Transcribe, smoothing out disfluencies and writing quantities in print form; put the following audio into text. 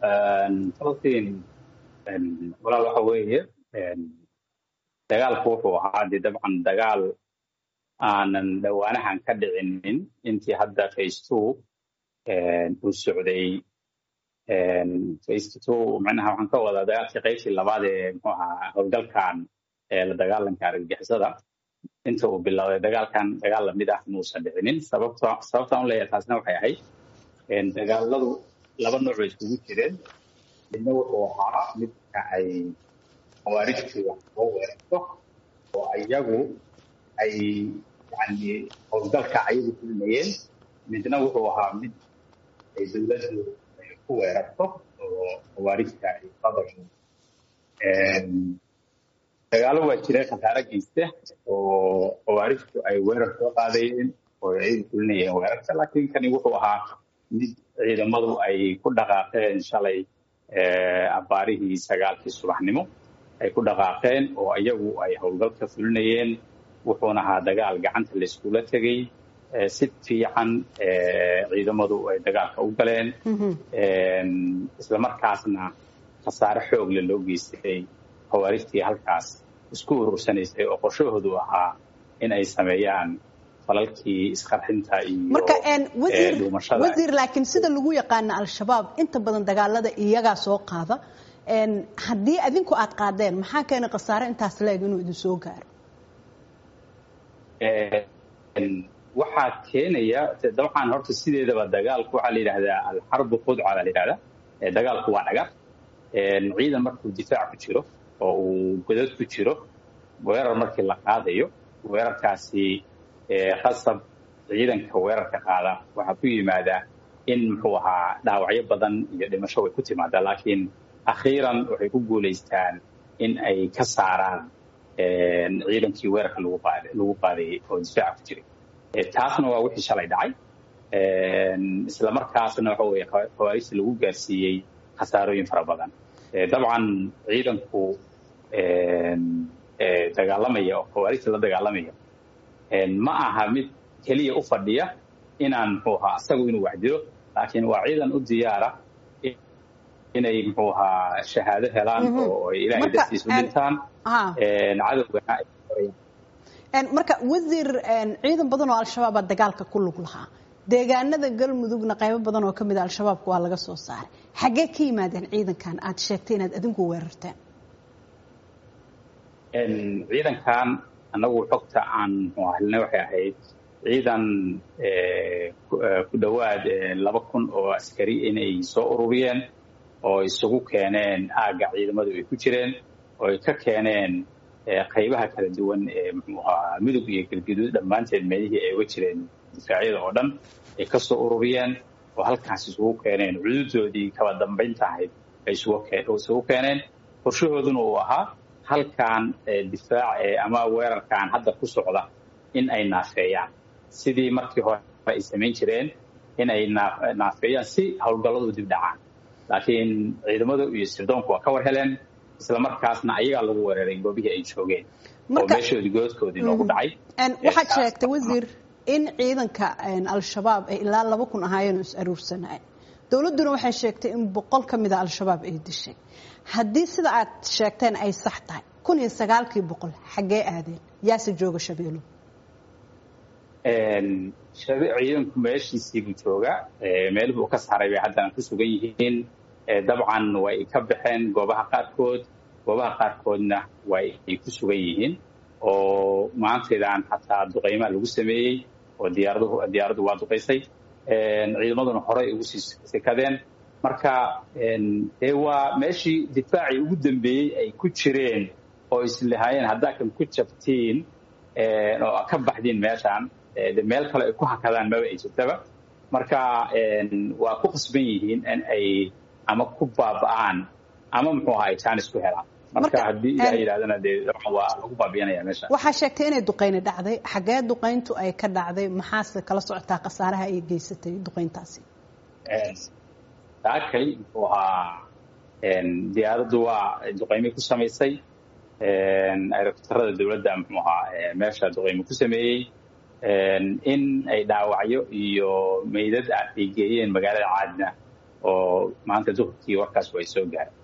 فلسطين ولا وحويه dagaalku wuxuu ahaa dee dabcan dagaal aanan dhawaanahan ka dhicinin intii hadda phase 2 uu socday phase 2 macnaha waxaan ka wadaa dagaalkii qaybtii labaad ee muxuu ahaa howlgalkan la dagaalanka argagixisada inta uu bilowday dagaalkan dagaal lamid ah muusan dhicinin sababta aan leeyahay taasna waxay ahayd dagaaladu laba nooc oo isugu jireen midna wuxuu ahaa midka ay xawaarijtu wax soo weerarto oo ayagu ay yani howlgalka ayagu fulmayeen midna wuxuu ahaa mid ay dowladdu ku weerarto oo xawaarijta ay qadasho dagaalo waa jireen khasaare geysta oo xawaarijtu ay weerar soo qaadayeen oo ay fulinayeen weerarka laakiin kani wuxuu ahaa mid ciidamadu ay ku dhaqaaqeen shalay abaarihii 9 subaxnimo ay ku dhaqaaqeen oo iyagu ay howlgalka fulinayeen wuxuuna ahaa dagaal gacanta la iskula tegay si fiican ciidamadu ay dagaalka u galeen isla markaasna khasaare xoog leh loo geystay xawaarijtii halkaas isku urursanaysay oo qorshahoodu ahaa in ay sameeyaan falalkii isqarxinta iyo marka wasiir laakiin sida lagu yaqaan al-shabaab inta badan dagaalada iyaga soo qaada haddii adinku aad qaadeen maxaa keenay khasaare intaas leeg inuu idin soo gaaro waxaa keenaya dabcan horta sideedaba dagaalku waxaa la yidhaahdaa alxarbu khudca baa la yidhahdaa dagaalku waa dhagar ciidan markuu difaac ku jiro oo uu godad ku jiro weerar markii la qaadayo weerarkaasi khasab ciidanka weerarka qaada waxaa ku yimaadaa in muxuu ahaa dhaawacyo badan iyo dhimasho way ku timaadaa laakiin akhiiran waxay ku guulaystaan in ay ka saaraan ciidankii weerarka lagu qaadayay oo difaaca ku jiray taasna waa wixii shalay dhacay isla markaasna waxa weeye xawaarijta lagu gaarsiiyey khasaarooyin fara badan dabcan ciidanku dagaalamaya oo xawaarijta la dagaalamaya ma aha mid keliya u fadhiya inaan muxuu ahaa asagu inuu waxdilo laakiin waa ciidan u diyaara inay muxuu ahaa shahaado helaan oo ilaahay dartiisa u dhintaan cadowgana ay qorayaan marka wasiir ciidan badan oo al-shabaab baa dagaalka ku lug lahaa deegaanada galmudugna qaybo badan oo ka mid ah al-shabaabka waa laga soo saaray xaggee ka yimaadeen ciidankan aad sheegtay inaad adinku weerarteen ciidankan annagu xogta aan muxuu helnay waxay ahayd ciidan ku dhowaad 2,000 oo askari inay soo ururiyeen oo isugu keeneen aagga ciidamadu ay ku jireen oo ay ka keeneen qaybaha kala duwan ee muxuu ahaa midug iyo galgaduud dhammaanteed meelihii ay uga jireen difaacyada oo dhan ay ka soo ururiyeen oo halkaas isugu keeneen cududoodii kala dambaynta ahayd ay isugu keeneen qorshahooduna uu ahaa halkan difaac ama weerarkan hadda ku socda in ay naafeeyaan sidii markii hore ay samayn jireen in ay naafeeyaan si howlgalladu dib dhacaan laakiin ciidamadu iyo sirdoonku waa ka war heleen isla markaasna ayagaa lagu weeraray goobihii ay joogeen oo meeshoodii goodkoodii loogu dhacay waxaad sheegtay wasiir in ciidanka al-shabaab ay ilaa 2,000 ahaayeen oo is aruursanayeen dowladduna waxay sheegtay in 100 ka mid ah al-shabaab ay dishay haddii sida aad sheegteen ay sax tahay 19,100 xaggee aadeen yaase jooga shabeelo ciidanku meeshiisii buu joogaa meeluhu ka saaray bay haddana ku sugan yihiin dabcan way ka baxeen goobaha qaarkoodna way ku sugan yihiin oo maantaydaan xataa duqaymaha lagu sameeyey oo diyaaraddu waa duqaysay ciidamaduna horey ugu sii sekadeen marka waa meeshii difaacii ugu dambeeyey ay ku jireen oo islahaayeen haddaa kan ku jabtiin oo ka baxdiin meeshaan meel kale ay ku hakadaan maba ay jirtaba marka waa ku qasban yihiin in ay ama ku baaba'aan ama muxuu ahaa ay jaanis ku helaan marka haddii ilaa yidhahdana dee waa lagu baabi'inaya meesha waxaa sheegtay inay duqayni dhacday xaggee duqayntu ay ka dhacday maxaase kala socotaa khasaaraha ay geysatay duqayntaasi taakay muxuu ahaa diyaaraddu waa duqaymi ku samaysay aerotarada dowladda muxuu ahaa meesha duqaymi ku sameeyey in ay dhaawacyo iyo meydad ay geeyeen magaalada caadna oo maanta duhurkii warkaas way soo gaaray